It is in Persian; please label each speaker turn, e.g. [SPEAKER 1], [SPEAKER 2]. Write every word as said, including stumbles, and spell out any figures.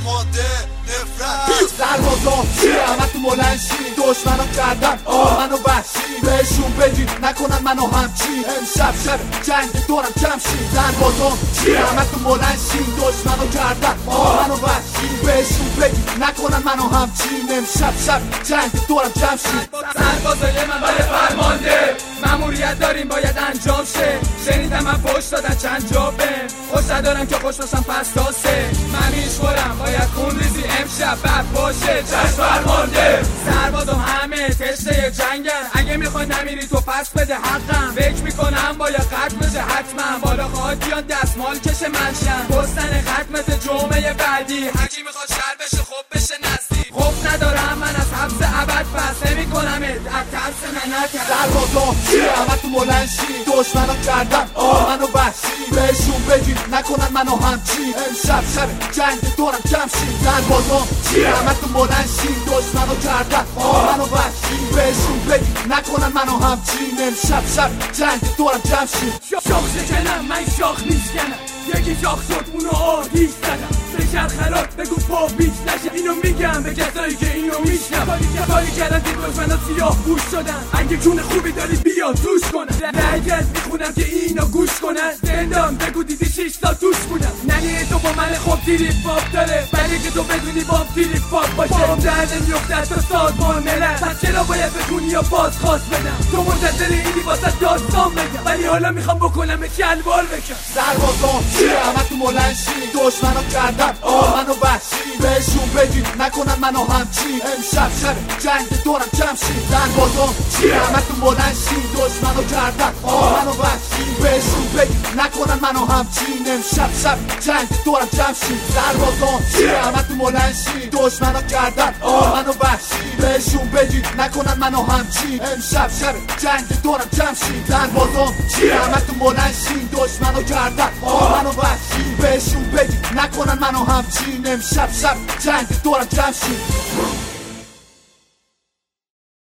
[SPEAKER 1] فرمانده نفرت
[SPEAKER 2] سربازان چیه همه تو ملنشین دشمنان کردن آهنو وحشی بهشون بگید نکنن منو همچین امشب شب جنگ دورم جمشید سربازان چیه همه تو ملنشین دشمنان کردن آهنو وحشی بهشون بگید نکنن منو همچین امشب شب جنگ دورم جمشید
[SPEAKER 3] سربازای من برای فرمانده ماموریت داریم باید انجام شه شنیدم من فوش دادن چند جا بهم خوش ندارم که خوش باشم پس تاسه من میشورم باید خون ریزی امشب بد باشه چشم فرمانده سربازم همه تشته جنگن اگه میخوای نمیری تو پس بده حقم فکر میکنم باید ختم بشه حتما بالا خواهدیان دستمال کشه منشن گستن ختم مثل جمعه بعدی هرکی میخواد شهر بشه خوب بشه نزدیک خوب ندارم من از حبس ابد پس نمی کنم از ترس منت
[SPEAKER 2] سربازان چیه همه تو ملنشین دشمنان کردن آهنو وحشی بهشون بگید نکنن منو همچین امشب شب جنگ دورم جمشید سربازان چیه همه تو ملنشین دشمنان کردن آهنو وحشی بهشون بگید نکنن منو همچین امشب شب جنگ دورم جمشید
[SPEAKER 3] شاخ شکنم من شاخ میشکنم یکی شاخ شد اونو آتیش زدم بشر خراب بگو پا بیش نشه اینو میگم به کسایی که اینو میشنم کاری کردن دید دشمنا سیاه گوش شدن اگه جون خوبی داری بیا توش کنن رگت میخونم که اینو گوش کنن زندان بگو دیدی شیش تا توش بودم ننی تو با من خوب تیری پاپ داره ولی که تو بدونی بام تیری پاپ باشه بام درده میفته تا سازمان ملل پس چرا باید بکنی یا باز خواست بدم تو منتظر اینی واسه داستان بگم ولی حالا میخوام بکنم شلوار بکن
[SPEAKER 2] سربازان چیه همه تو ملنشین دشمنان کردن آهنو وحشی بهشون بگید نکنن منو همچین امشب شب جنگ دورم جمشید سربازان چیه همه تو ملنشین دشمنان کردن آهنو وحشی بهشون بگید نکنن منو همچین امشب شب جنگ دورم جمشید سربازان چیه همه تو ملنشین دشمنان کردن آهنو وحشی بهشون بگید نکنن منو همچین امشب شب جنگ دورم جمشید سربازان چیه همه تو ملنشین دشمنان کردن آهنو وحشی بهشون بگید نکنن منو همچین امشب شب جنگ دورم جمشید